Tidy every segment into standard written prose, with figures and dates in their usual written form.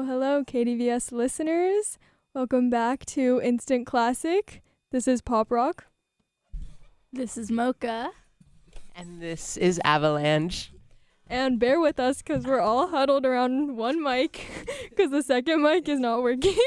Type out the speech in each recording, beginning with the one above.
Hello, KDVS listeners. Welcome back to Instant Classic. This is Pop Rock. This is Mocha. And this is Avalanche. And bear with us because we're all huddled around one mic because the second mic is not working.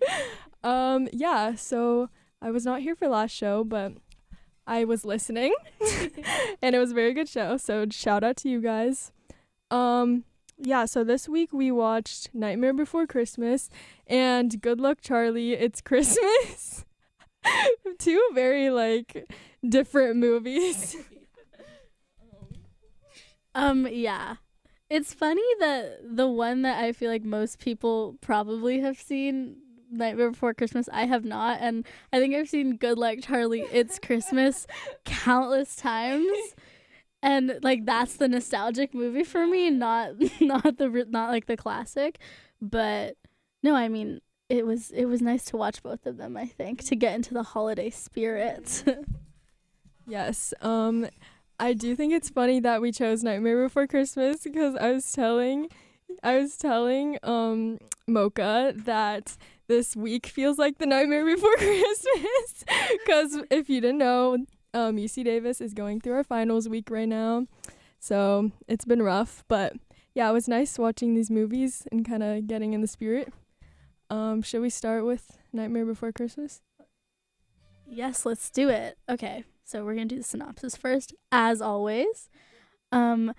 So I was not here for last show, but I was listening and it was a very good show. So shout out to you guys. So this week we watched Nightmare Before Christmas and Good Luck Charlie, It's Christmas. Two very different movies. Yeah. It's funny that the one that I feel like most people probably have seen, Nightmare Before Christmas, I have not, and I think I've seen Good Luck Charlie, It's Christmas countless times. And that's the nostalgic movie for me, not the classic, but no, I mean it was nice to watch both of them. I think to get into the holiday spirit. Yes, I do think it's funny that we chose Nightmare Before Christmas because I was telling Mocha that this week feels like the Nightmare Before Christmas because if you didn't know. UC Davis is going through our finals week right now, so it's been rough, but yeah, it was nice watching these movies and kind of getting in the spirit. Should we start with Nightmare Before Christmas? Yes, let's do it. Okay, so we're gonna do the synopsis first, as always. Made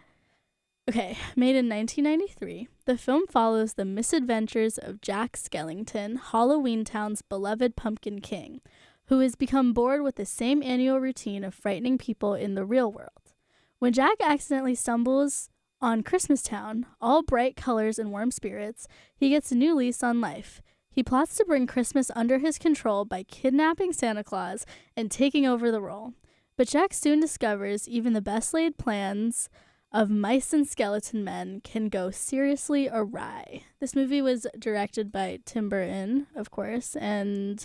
in 1993, the film follows the misadventures of Jack Skellington, Halloween Town's beloved Pumpkin King, who has become bored with the same annual routine of frightening people in the real world. When Jack accidentally stumbles on Christmas Town, all bright colors and warm spirits, he gets a new lease on life. He plots to bring Christmas under his control by kidnapping Santa Claus and taking over the role. But Jack soon discovers even the best laid plans of mice and skeleton men can go seriously awry. This movie was directed by Tim Burton, of course, and...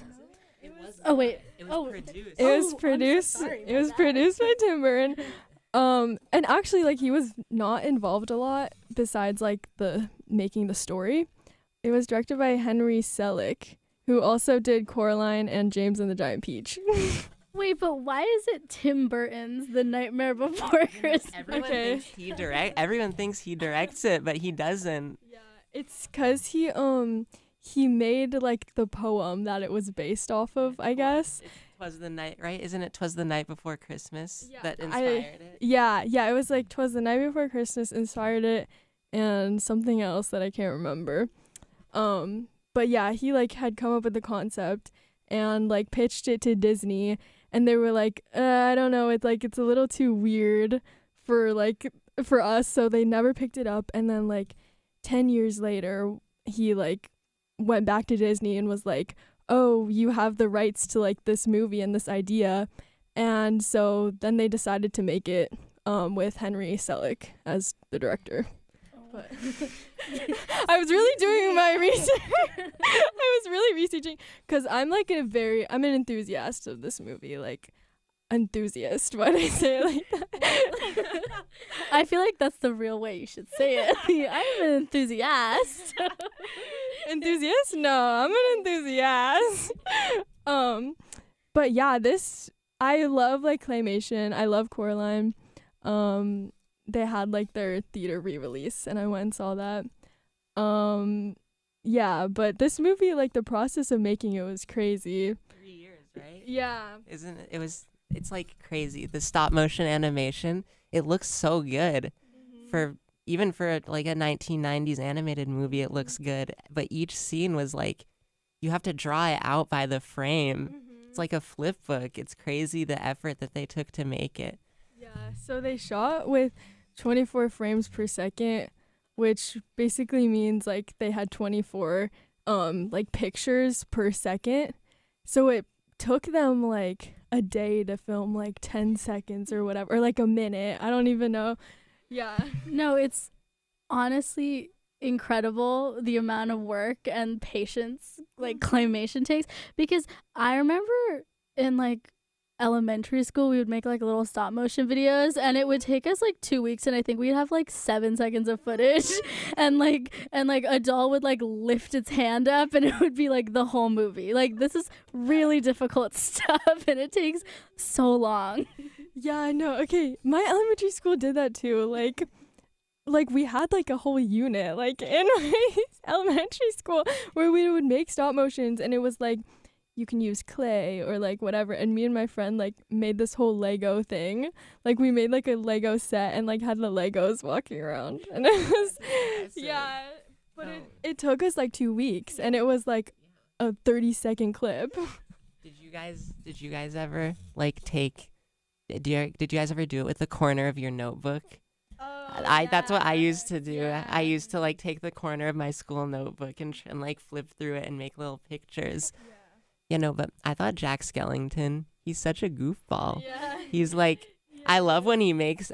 It was produced. It was produced. It was produced by Tim Burton. And actually, he was not involved a lot besides the making the story. It was directed by Henry Selick, who also did Coraline and James and the Giant Peach. Wait, but why is it Tim Burton's The Nightmare Before Christmas? Everyone thinks he directs it, but he doesn't. Yeah, it's because he made the poem that it was based off of, I guess. Twas the night, right? Isn't it Twas the Night Before Christmas that inspired it? Yeah, it was Twas the Night Before Christmas inspired it and something else that I can't remember. But yeah, he had come up with the concept and pitched it to Disney and they were I don't know, it's a little too weird for us, so they never picked it up, and then 10 years later he went back to Disney and was oh, you have the rights to this movie and this idea, and so then they decided to make it with Henry Selick as the director. But I was really doing my research. I was really researching because I'm I'm an enthusiast of this movie, enthusiast. Why did I say it like that? I feel like that's the real way you should say it. I'm an enthusiast. Enthusiast? No, I'm an enthusiast. But yeah, I love claymation. I love Coraline. They had their theater re-release and I went and saw that. Yeah, but this movie, the process of making it was crazy. 3 years, right? Yeah. Isn't it? It's crazy. The stop motion animation, it looks so good. Mm-hmm. Even for a 1990s animated movie, it looks good. But each scene was you have to draw it out by the frame. Mm-hmm. It's like a flip book. It's crazy the effort that they took to make it. Yeah, so they shot with 24 frames per second, which basically means they had 24 pictures per second. So it took them a day to film 10 seconds or whatever, or a minute. I don't even know. Yeah. No, it's honestly incredible the amount of work and patience claymation takes, because I remember in elementary school, we would make like little stop motion videos, and it would take us like 2 weeks, and I think we'd have like 7 seconds of footage, and a doll would like lift its hand up, and it would be like the whole movie. Like, this is really difficult stuff, and it takes so long. Yeah, I know. Okay, my elementary school did that too. Like we had like a whole unit like in my elementary school where we would make stop motions, and it was like you can use clay or like whatever, and me and my friend like made this whole Lego thing. Like we made like a Lego set and like had the Legos walking around, and it was yeah, but it took us like 2 weeks, and it was like a 30-second clip. Did you guys ever like take did you guys ever do it with the corner of your notebook? That's what I used to do. Yeah. I used to like take the corner of my school notebook and like flip through it and make little pictures. You know, but I thought Jack Skellington, he's such a goofball. Yeah. He's like, I love when he makes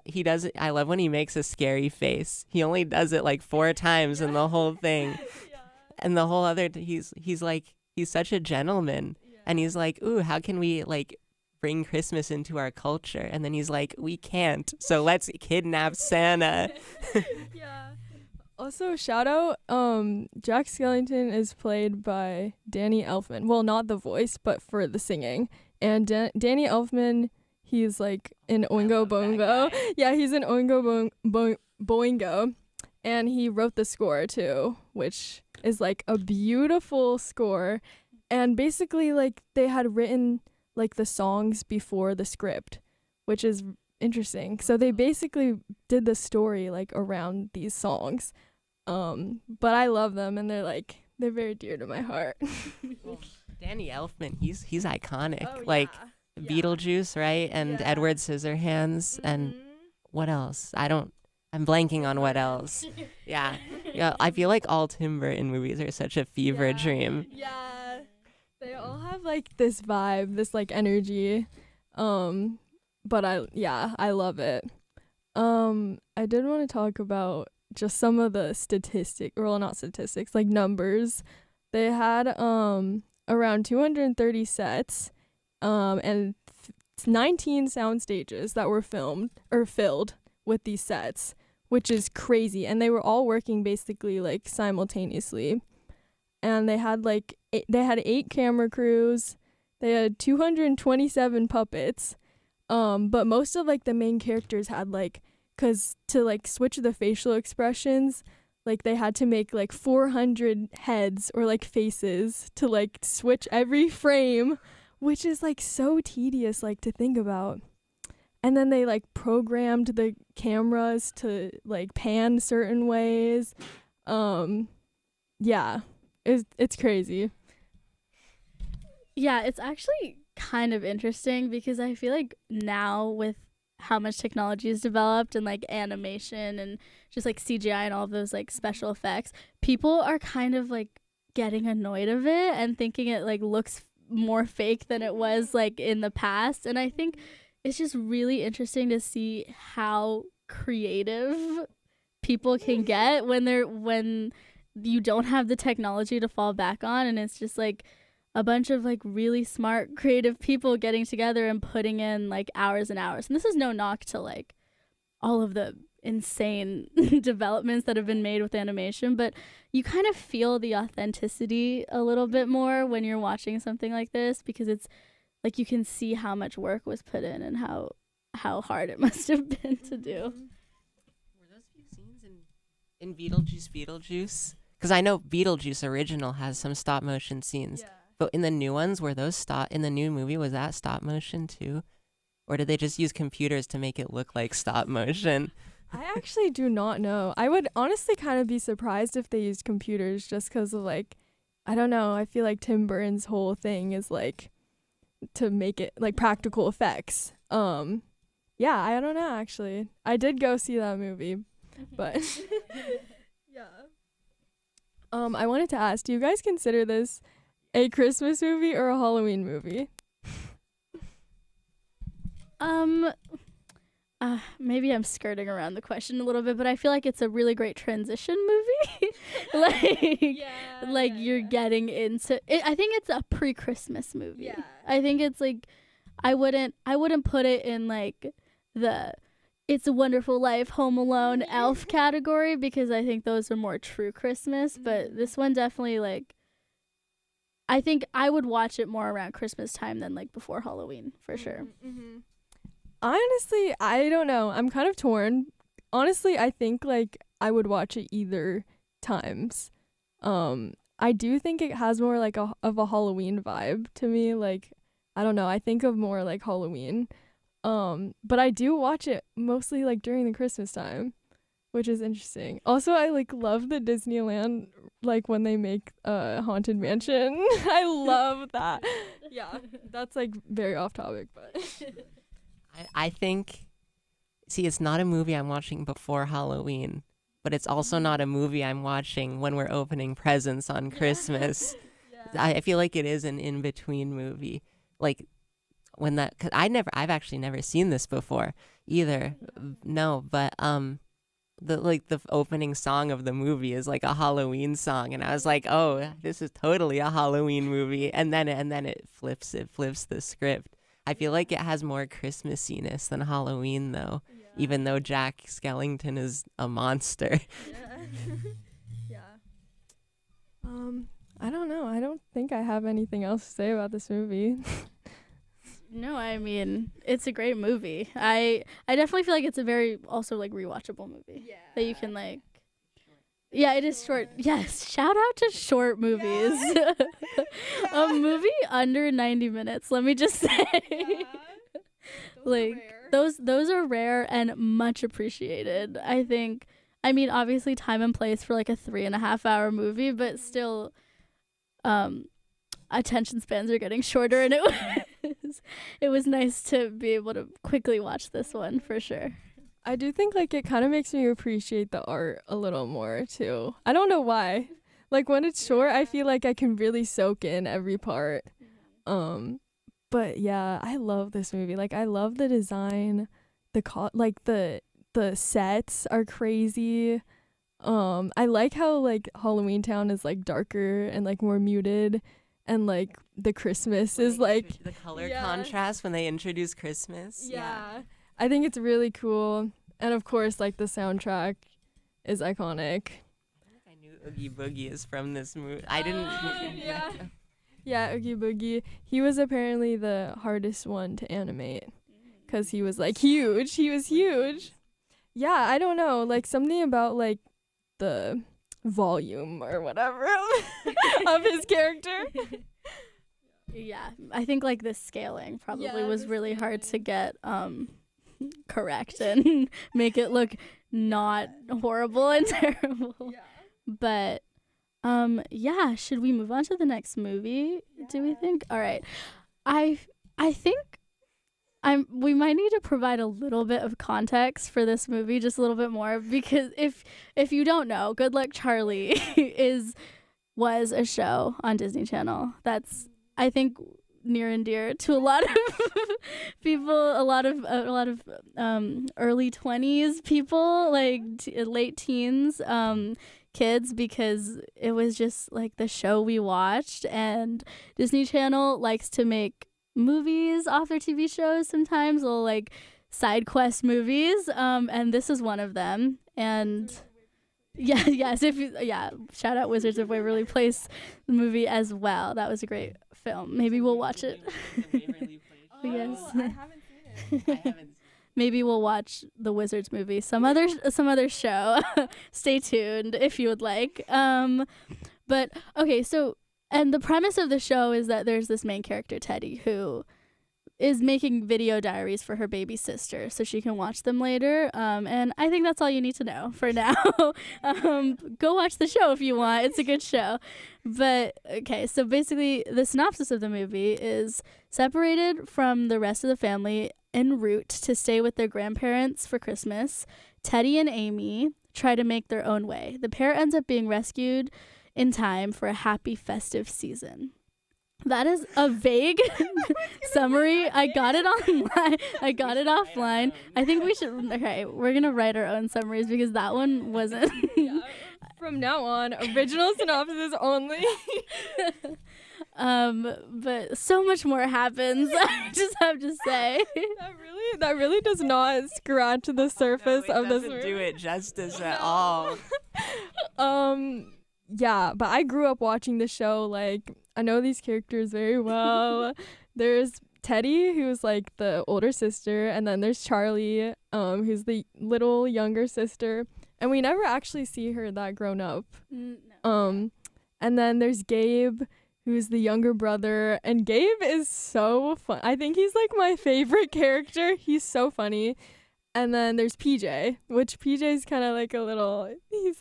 a scary face. He only does it like 4 times in the whole thing. And the whole other, he's such a gentleman. And he's like, ooh, how can we like bring Christmas into our culture? And then he's like, we can't. So let's kidnap Santa. Yeah. Also, shout out, Jack Skellington is played by Danny Elfman. Well, not the voice, but for the singing. And Danny Elfman, he's like in Oingo Boingo. Yeah, he's in Oingo Boingo. And he wrote the score too, which is like a beautiful score. And basically, like, they had written like the songs before the script, which is interesting. So they basically did the story like around these songs. But I love them, and they're very dear to my heart. Well, Danny Elfman, he's iconic. Oh, like yeah. Beetlejuice, right? And Edward Scissorhands, and what else? I'm blanking on what else. Yeah. I feel like all Tim Burton movies are such a fever dream. Yeah. They all have like this vibe, this like energy. But I love it. I did want to talk about just some of the like numbers. They had around 230 sets and 19 sound stages that were filled with these sets, which is crazy. And they were all working basically like simultaneously. And they had 8 camera crews. They had 227 puppets. But most of like the main characters had like, cause to like switch the facial expressions, like they had to make like 400 heads or like faces to like switch every frame, which is like so tedious like to think about. And then they like programmed the cameras to like pan certain ways. Yeah, it's crazy. Yeah, it's actually kind of interesting because I feel like now with how much technology is developed and like animation and just like CGI and all of those like special effects, people are kind of like getting annoyed of it and thinking it like looks more fake than it was like in the past. And I think it's just really interesting to see how creative people can get when you don't have the technology to fall back on, and it's just like a bunch of like really smart creative people getting together and putting in like hours and hours. And this is no knock to like all of the insane developments that have been made with animation, but you kind of feel the authenticity a little bit more when you're watching something like this, because it's like you can see how much work was put in and how hard it must have been to do. Were those few scenes in Beetlejuice? Because I know Beetlejuice original has some stop motion scenes. Yeah. But in the new ones, in the new movie, was that stop motion too? Or did they just use computers to make it look like stop motion? I actually do not know. I would honestly kind of be surprised if they used computers, just because of like, I don't know. I feel like Tim Burton's whole thing is like to make it like practical effects. Yeah, I don't know actually. I did go see that movie, but yeah. I wanted to ask, do you guys consider this a Christmas movie or a Halloween movie? Maybe I'm skirting around the question a little bit, but I feel like it's a really great transition movie. You're getting into it. I think it's a pre-Christmas movie. Yeah. I think it's like, I wouldn't put it in like the It's a Wonderful Life, Home Alone, Elf category, because I think those are more true Christmas. But this one definitely, like, I think I would watch it more around Christmas time than like before Halloween, for sure. Honestly, I don't know. I'm kind of torn. Honestly, I think like I would watch it either times. I do think it has more like of a Halloween vibe to me. Like, I don't know. I think of more like Halloween. But I do watch it mostly like during the Christmas time, which is interesting. Also, I like love the Disneyland, like when they make Haunted Mansion. I love that. Yeah, that's like very off topic, but I think, see, it's not a movie I'm watching before Halloween, but it's also not a movie I'm watching when we're opening presents on Christmas. I feel like it is an in-between movie. Like, when that, cause I've actually never seen this before either. No, but the opening song of the movie is like a Halloween song, and I was like, oh, this is totally a Halloween movie. And then it flips the script. I feel like it has more Christmassiness than Halloween, though, even though Jack Skellington is a monster. Yeah. I don't know. I don't think I have anything else to say about this movie. No, I mean, it's a great movie. I definitely feel like it's a very also like rewatchable movie. Yeah. That you can like. Yeah, it is short. Yes, shout out to short movies. Yeah. A movie under 90 minutes. Let me just say. Yeah. Like those are rare and much appreciated. I think. I mean, obviously, time and place for like a 3.5 hour movie, but still, attention spans are getting shorter, and it was nice to be able to quickly watch this one for sure. I do think like it kind of makes me appreciate the art a little more too. I don't know why. Like when it's short, I feel like I can really soak in every part. But yeah, I love this movie. Like I love the design, the sets are crazy. I like how like Halloween Town is like darker and like more muted. And like the Christmas is like the color contrast when they introduce Christmas. Yeah. I think it's really cool. And of course, like the soundtrack is iconic. I think I knew Oogie Boogie is from this movie. I didn't. Yeah. Yeah, Oogie Boogie. He was apparently the hardest one to animate because he was like huge. He was huge. Yeah, I don't know. Like something about like the volume or whatever of his character. Yeah, I think like the scaling probably was really hard to get correct and make it look not horrible and terrible. Yeah. But yeah, should we move on to the next movie? Yeah. Do we think? All right. I think we might need to provide a little bit of context for this movie, just a little bit more, because if you don't know, Good Luck Charlie was a show on Disney Channel that's, I think, near and dear to a lot of people, a lot of early 20s people, like late teens, kids, because it was just like the show we watched. And Disney Channel likes to make movies off their TV shows sometimes, little like side quest movies, and this is one of them. And shout out Wizards of Waverly Place, the movie as well. That was a great film. Maybe we'll watch it. Yes. I haven't seen it. Maybe we'll watch the Wizards movie some other show. Stay tuned if you would like. But okay, so, and the premise of the show is that there's this main character, Teddy, who is making video diaries for her baby sister so she can watch them later. And I think that's all you need to know for now. Go watch the show if you want. It's a good show. But okay, so basically the synopsis of the movie is separated from the rest of the family en route to stay with their grandparents for Christmas. Teddy and Amy try to make their own way. The pair ends up being rescued in time for a happy festive season. That is a vague summary. I got it online. I got it offline. I think we should. Okay, we're gonna write our own summaries because that one wasn't. From now on, original synopsis only. But so much more happens. I just have to say. That really does not scratch the surface No, of this doesn't movie. do it justice at all. Yeah, but I grew up watching the show. Like, I know these characters very well. There's Teddy, who's like the older sister, and then there's Charlie, who's the little younger sister, and we never actually see her that grown up. No. And then there's Gabe, who's the younger brother, and Gabe is so fun. I think he's like my favorite character. He's so funny. And then there's PJ, which PJ's kind of like a little, he's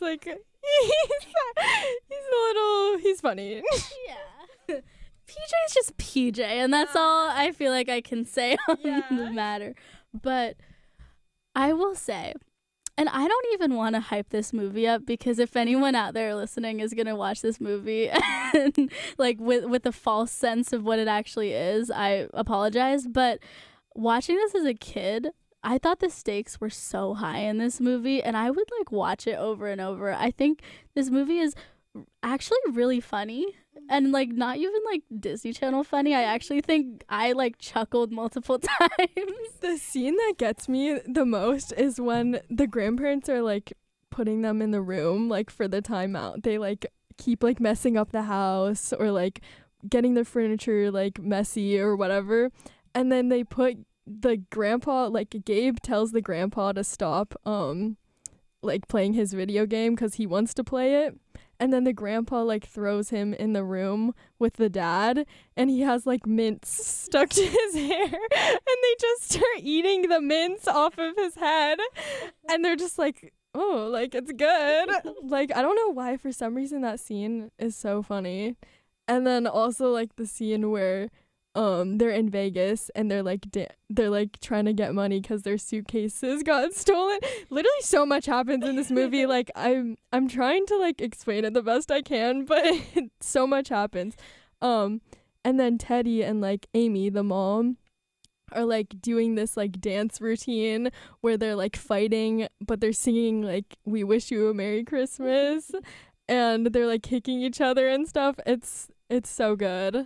funny. Yeah. PJ's just PJ, and that's all I feel like I can say on the matter. But I will say, and I don't even want to hype this movie up, because if anyone out there listening is going to watch this movie and like with a false sense of what it actually is, I apologize. But watching this as a kid, I thought the stakes were so high in this movie, and I would like watch it over and over. I think this movie is actually really funny, and like not even like Disney Channel funny. I actually think I like chuckled multiple times. The scene that gets me the most is when the grandparents are like putting them in the room like for the timeout. They like keep like messing up the house or like getting the furniture like messy or whatever, and then they put the grandpa, like Gabe tells the grandpa to stop like playing his video game because he wants to play it. And then the grandpa like throws him in the room with the dad, and he has like mints stuck to his hair, and they just start eating the mints off of his head, and they're just like, oh, like it's good. Like, I don't know why, for some reason that scene is so funny. And then also like the scene where they're in Vegas and they're like trying to get money because their suitcases got stolen. Literally so much happens in this movie. Like I'm trying to like explain it the best I can, but so much happens. And then Teddy and like Amy, the mom, are like doing this like dance routine where they're like fighting, but they're singing like "We Wish You a Merry Christmas," and they're like kicking each other and stuff. It's so good.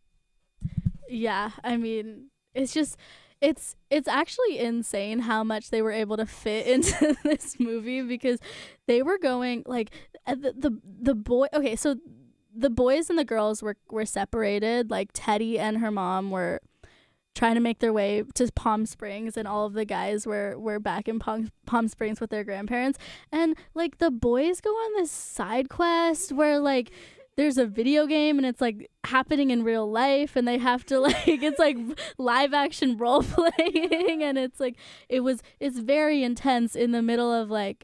Yeah, I mean, it's just it's actually insane how much they were able to fit into this movie, because they were going like the boy. Okay, so the boys and the girls were separated. Like Teddy and her mom were trying to make their way to Palm Springs, and all of the guys were back in Palm Springs with their grandparents. And like the boys go on this side quest where like there's a video game and it's like happening in real life, and they have to like it's like live action role playing, and it's like it's very intense in the middle of like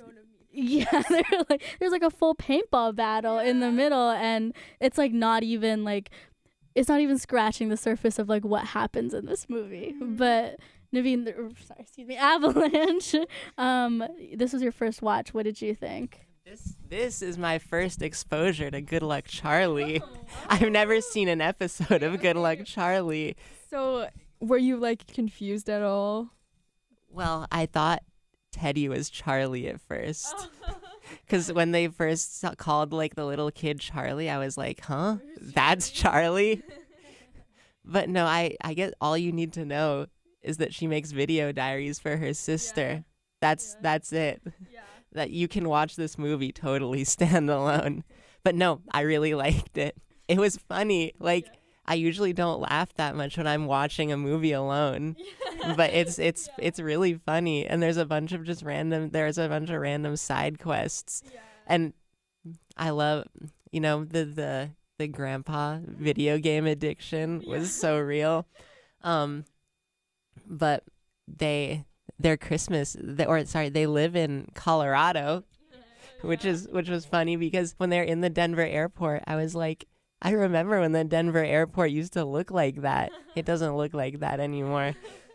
there's like a full paintball battle in the middle, and it's like not even scratching the surface of like what happens in this movie. But Naveen, Avalanche, this was your first watch. What did you think? This is my first exposure to Good Luck Charlie. I've never seen an episode of Good Luck Charlie. So were you like confused at all? Well, I thought Teddy was Charlie at first. Because when they first called like the little kid Charlie, I was like, huh? That's Charlie? But no, I guess all you need to know is that she makes video diaries for her sister. That's it. Yeah. That you can watch this movie totally standalone. But no, I really liked it. It was funny. Like, I usually don't laugh that much when I'm watching a movie alone. But it's really funny. And there's a bunch of random side quests. Yeah. And I love, the grandpa video game addiction was so real. But they live in Colorado, which was funny, because when they're in the Denver airport, I was like, I remember when the Denver airport used to look like that. It doesn't look like that anymore.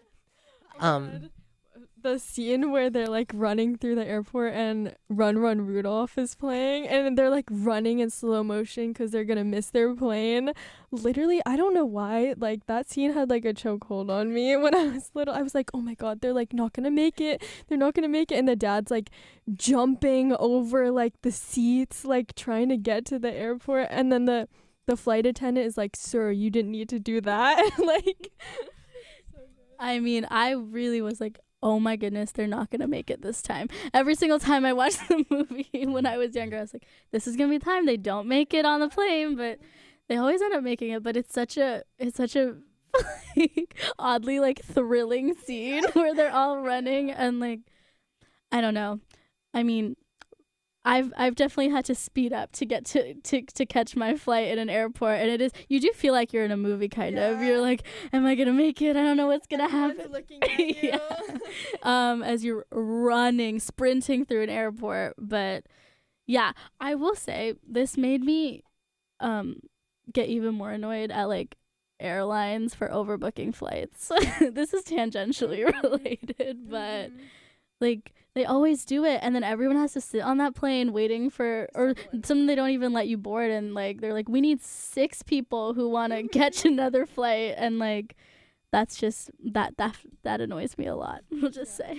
The scene where they're like running through the airport and Run Run Rudolph is playing, and they're like running in slow motion because they're gonna miss their plane. Literally, I don't know why, like that scene had like a chokehold on me when I was little. I was like, oh my god, they're like not gonna make it, and the dad's like jumping over like the seats, like trying to get to the airport, and then the the flight attendant is like, sir, you didn't need to do that. Like, I mean, I really was like, oh my goodness, they're not gonna make it this time. Every single time I watched the movie when I was younger, I was like, this is gonna be the time they don't make it on the plane, but they always end up making it. But it's such a like, oddly like thrilling scene where they're all running and like, I don't know. I mean, I've definitely had to speed up to get to catch my flight in an airport, and it is, you do feel like you're in a movie kind of. You're like, am I gonna make it? I don't know what's gonna happen. Looking at you. Yeah. As you're sprinting through an airport. But yeah, I will say this made me get even more annoyed at like airlines for overbooking flights. This is tangentially related, but like they always do it, and then everyone has to sit on that plane waiting for, or some they don't even let you board, and like they're like, we need 6 people who want to catch another flight, and like that's just that annoys me a lot. We'll just say.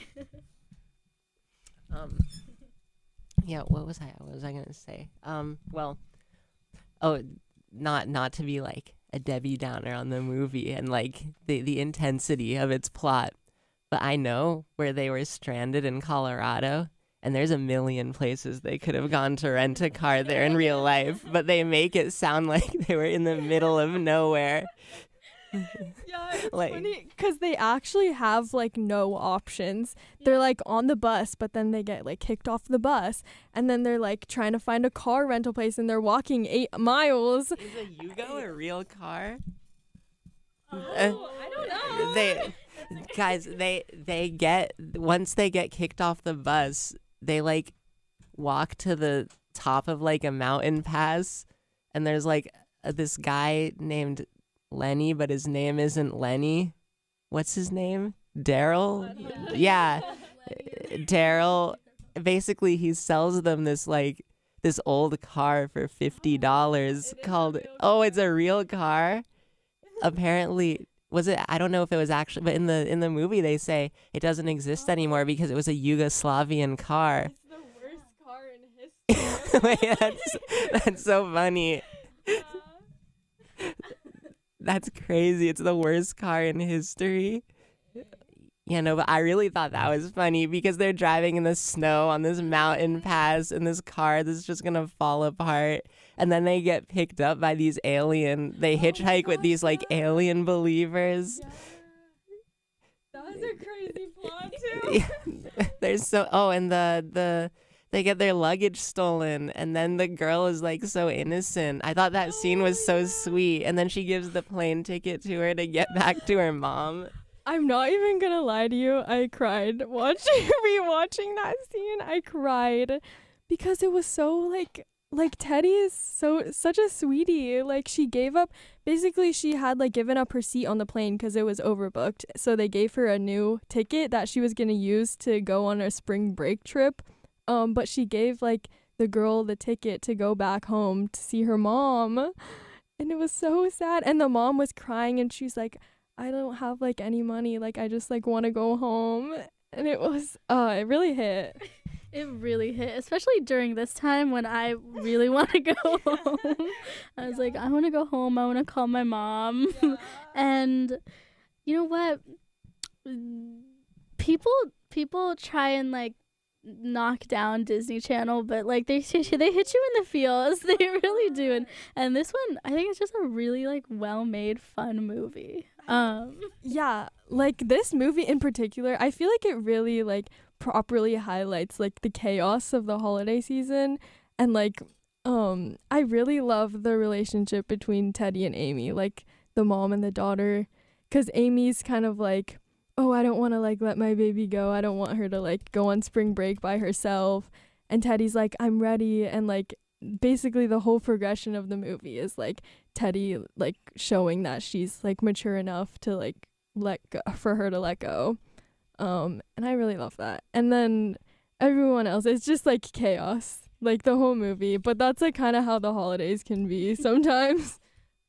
Yeah, what was I gonna say? Well, oh, not to be like a Debbie Downer on the movie and like the intensity of its plot, but I know where they were stranded in Colorado, and there's a million places they could have gone to rent a car there in real life, but they make it sound like they were in the middle of nowhere. Yeah, it's like, funny because they actually have like no options. They're like on the bus, but then they get like kicked off the bus, and then they're like trying to find a car rental place, and they're walking 8 miles. is a Yugo a real car? I don't know. They get, once they get kicked off the bus, they like walk to the top of like a mountain pass, and there's like this guy named Lenny, but his name isn't Lenny. What's his name? Daryl? Yeah. Daryl. Basically, he sells them this old car for $50 called, oh, it's a real car? Apparently, was it? I don't know if it was actually, but in the movie they say it doesn't exist anymore because it was a Yugoslavian car. It's the worst car in history. Wait, that's so funny. That's crazy. It's the worst car in history. Yeah, no, but I really thought that was funny because they're driving in the snow on this mountain pass in this car that's just going to fall apart. And then they get picked up by these they hitchhike with these like alien believers. Yeah. That was a crazy plot too. Yeah. There's and they get their luggage stolen, and then the girl is like so innocent. I thought that scene was so sweet, and then she gives the plane ticket to her to get back to her mom. I'm not even gonna lie to you. I cried rewatching that scene. I cried because it was so like Teddy is such a sweetie. Like she gave up. Basically, she had like given up her seat on the plane because it was overbooked. So they gave her a new ticket that she was gonna use to go on a spring break trip. But she gave like the girl the ticket to go back home to see her mom, and it was so sad. And the mom was crying, and she's like, I don't have like any money, like I just like want to go home. And it was it really hit. It really hit, especially during this time when I really want to go home. I was like, I want to go home, I want to call my mom. And you know what, people try and like knock down Disney Channel, but like they hit you in the feels. They really do. And this one, I think it's just a really like well made fun movie. Yeah, like this movie in particular, I feel like it really like properly highlights like the chaos of the holiday season. And like I really love the relationship between Teddy and Amy, like the mom and the daughter, because Amy's kind of like, oh, I don't want to like let my baby go. I don't want her to like go on spring break by herself. And Teddy's like, I'm ready. And like basically the whole progression of the movie is like Teddy like showing that she's like mature enough to like for her to let go. And I really love that. And then everyone else, it's just like chaos, like the whole movie. But that's like kind of how the holidays can be sometimes.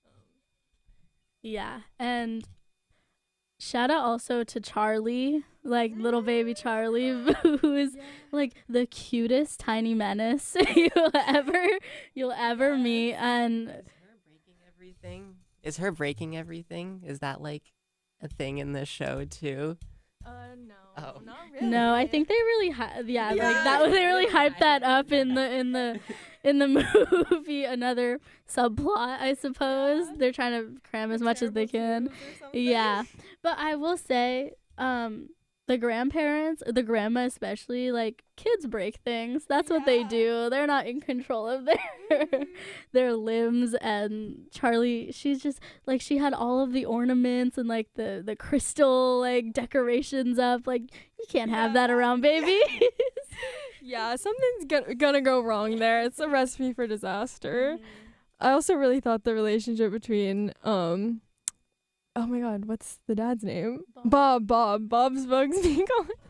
Yeah, and shout out also to Charlie, like little baby Charlie, who is like the cutest tiny menace you'll ever meet. And everything? Is her breaking everything? Is that like a thing in the show too? No, Oh. not really. No, I think they really Yeah, like that. They really hyped that up in the movie. Another subplot, I suppose. They're trying to cram as much as they can. Yeah, but I will say, the grandparents, the grandma especially, like, kids break things. That's what they do. They're not in control of their limbs. And Charlie, she's just like, she had all of the ornaments and like the crystal like decorations up. Like, you can't have that around babies. Yeah, something's gonna go wrong there. It's a recipe for disaster. I also really thought the relationship between oh my god, what's the dad's name? Bob's Bugsby.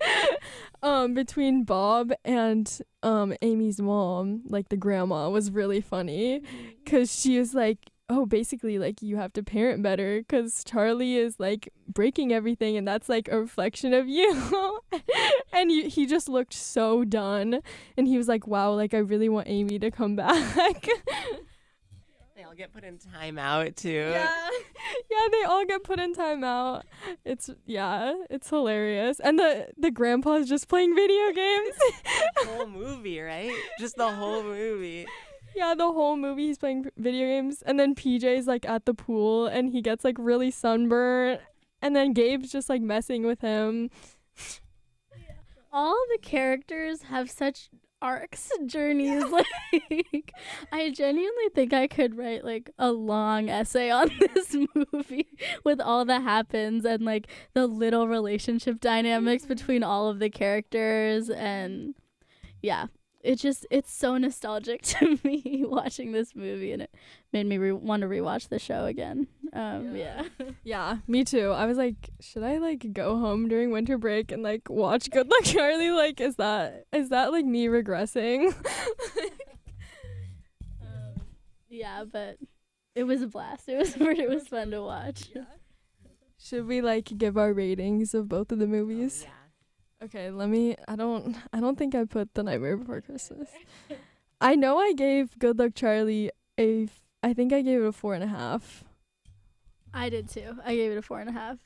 Between Bob and Amy's mom, like the grandma, was really funny, because she was like, oh, basically, like, you have to parent better because Charlie is like breaking everything, and that's like a reflection of you. And he just looked so done, and he was like, wow, like, I really want Amy to come back. They all get put in timeout too. Yeah, they all get put in timeout. It's hilarious. And the grandpa's just playing video games. The whole movie, right? Just the whole movie. Yeah, the whole movie he's playing video games. And then PJ's like at the pool and he gets like really sunburnt. And then Gabe's just like messing with him. All the characters have such arcs, journeys. Like, I genuinely think I could write like a long essay on this movie with all that happens and like the little relationship dynamics between all of the characters. And yeah, it's so nostalgic to me watching this movie, and it made me want to rewatch the show again. Yeah, me too. I was like, should I like go home during winter break and like watch Good Luck Charlie? Like, is that like me regressing? Yeah, but it was a blast. It was fun to watch. Yeah. Should we like give our ratings of both of the movies? Oh, yeah. Okay, I don't think I put The Nightmare Before Christmas. I know I gave Good Luck Charlie I think I gave it a 4.5. I did too. I gave it a 4.5.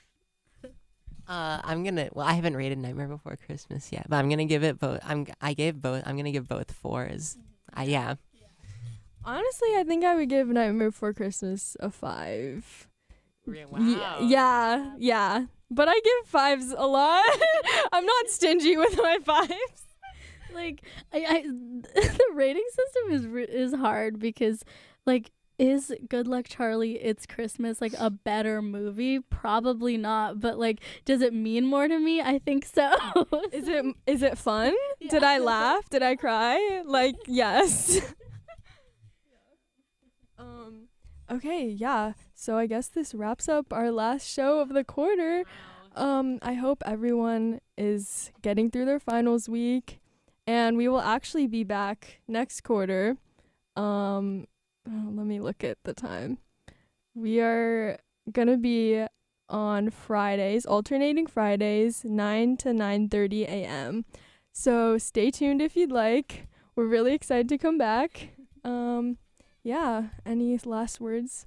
I haven't rated Nightmare Before Christmas yet, but I'm gonna give it both. I'm gonna give both 4s. Yeah. Honestly, I think I would give Nightmare Before Christmas a 5. Wow. Yeah. But I give 5s a lot. I'm not stingy with my 5s. Like, I the rating system is hard because, like, is Good Luck Charlie, It's Christmas like a better movie? Probably not. But like, does it mean more to me? I think so. Is it fun? Yeah. Did I laugh? Did I cry? Like, yes. Okay, yeah. So I guess this wraps up our last show of the quarter. I hope everyone is getting through their finals week, and we will actually be back next quarter. Let me look at the time. We are gonna be on Fridays, alternating Fridays, 9 to 9:30 a.m. So stay tuned if you'd like. We're really excited to come back. Yeah. Any last words?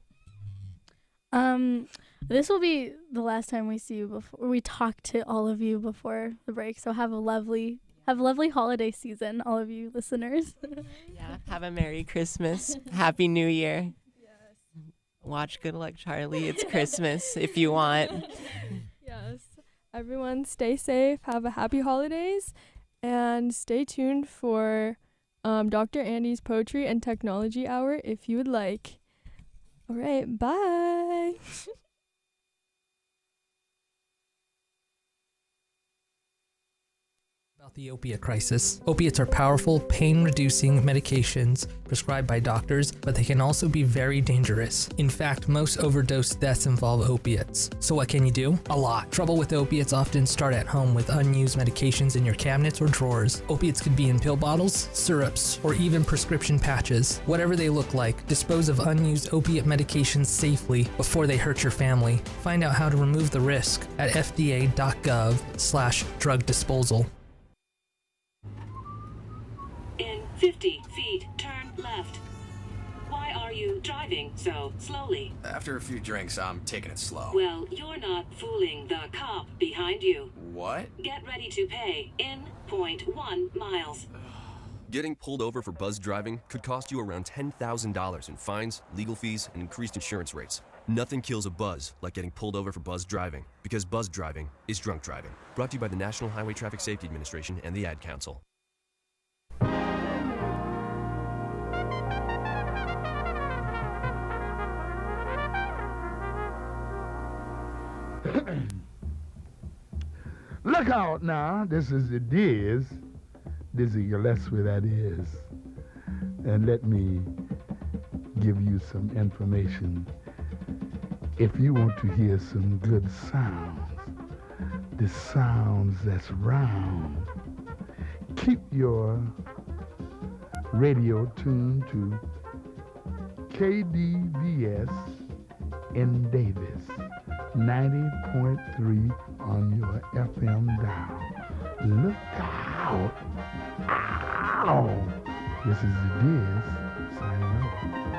This will be the last time we see you before we talk to all of you before the break. So have a lovely holiday season, all of you listeners. Yeah. Have a Merry Christmas. Happy New Year. Yes. Watch Good Luck Charlie. It's Christmas if you want. Yes. Everyone stay safe. Have a happy holidays. And stay tuned for Dr. Andy's Poetry and Technology Hour if you would like. All right. Bye. About the opiate crisis. Opiates are powerful, pain-reducing medications prescribed by doctors, but they can also be very dangerous. In fact, most overdose deaths involve opiates. So what can you do? A lot. Trouble with opiates often start at home with unused medications in your cabinets or drawers. Opiates could be in pill bottles, syrups, or even prescription patches. Whatever they look like, dispose of unused opiate medications safely before they hurt your family. Find out how to remove the risk at fda.gov/drug disposal. In 50 feet, turn left. Why are you driving so slowly? After a few drinks, I'm taking it slow. Well, you're not fooling the cop behind you. What? Get ready to pay in 0.1 miles. Getting pulled over for buzz driving could cost you around $10,000 in fines, legal fees, and increased insurance rates. Nothing kills a buzz like getting pulled over for buzz driving, because buzz driving is drunk driving. Brought to you by the National Highway Traffic Safety Administration and the Ad Council. Look out now, this is the Diz, Dizzy Gillespie that is. And let me give you some information. If you want to hear some good sounds, the sounds that's round, keep your radio tuned to KDVS in Davis, 90.3 on your FM dial. Look out! Ow! This is the Diz signing off.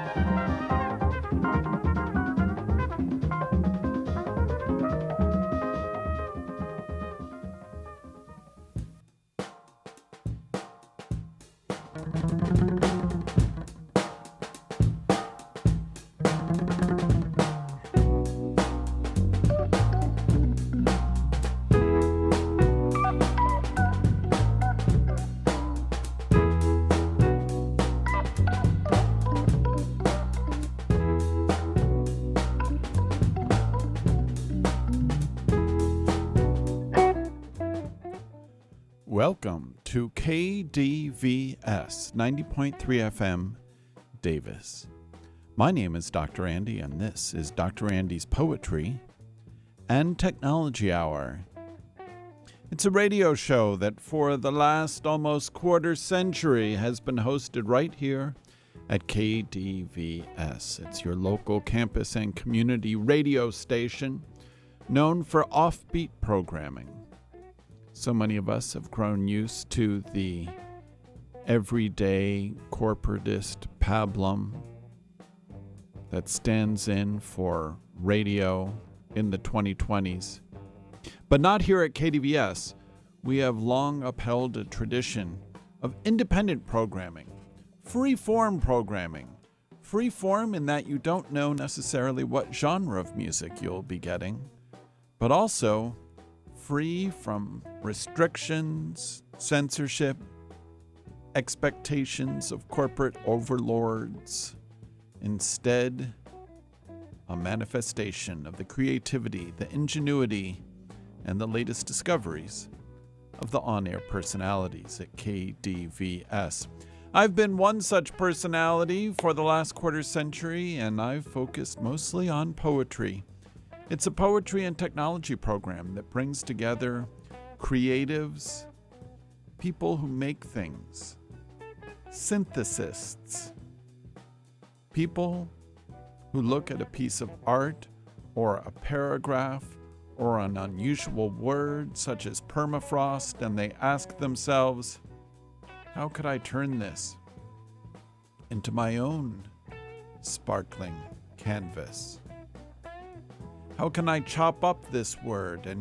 Welcome to KDVS 90.3 FM, Davis. My name is Dr. Andy, and this is Dr. Andy's Poetry and Technology Hour. It's a radio show that for the last almost quarter century has been hosted right here at KDVS. It's your local campus and community radio station known for offbeat programming. So many of us have grown used to the everyday corporatist pablum that stands in for radio in the 2020s. But not here at KDVS. We have long upheld a tradition of independent programming, free-form programming. Free-form in that you don't know necessarily what genre of music you'll be getting, but also free from restrictions, censorship, expectations of corporate overlords. Instead, a manifestation of the creativity, the ingenuity, and the latest discoveries of the on-air personalities at KDVS. I've been one such personality for the last quarter century, and I've focused mostly on poetry. It's a poetry and technology program that brings together creatives, people who make things, synthesists, people who look at a piece of art or a paragraph or an unusual word such as permafrost, and they ask themselves, how could I turn this into my own sparkling canvas? How can I chop up this word and